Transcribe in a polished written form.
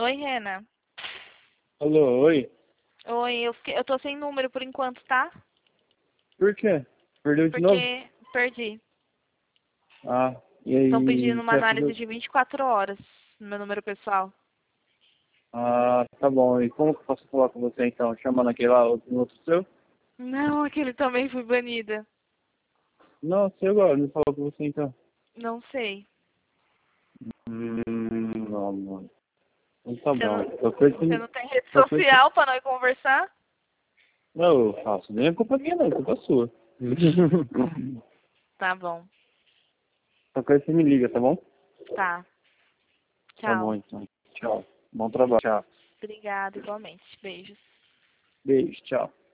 Oi, Rena. Alô, oi? Oi, eu tô sem número por enquanto, tá? Por quê? Perdeu de novo? Porque perdi. Ah, e Estão pedindo aí, uma quer análise fazer? de 24 horas no meu número pessoal. Ah, tá bom. E como que eu posso falar com você então? Chamando aquele lá, o outro seu? Não, aquele também foi banida. Não, seu agora, me falou com você então. Não sei. Não, mano. Então tá Você bom. não, Qualquer coisa você não tem rede qualquer coisa social pra nós conversar? não, eu faço. Nem é culpa minha não, é culpa sua. Tá bom. Qualquer coisa você me liga, tá bom? Tá. Tá bom Tchau. então. Tchau. Bom trabalho. Tchau. Obrigada, igualmente. Beijos. Beijo, tchau.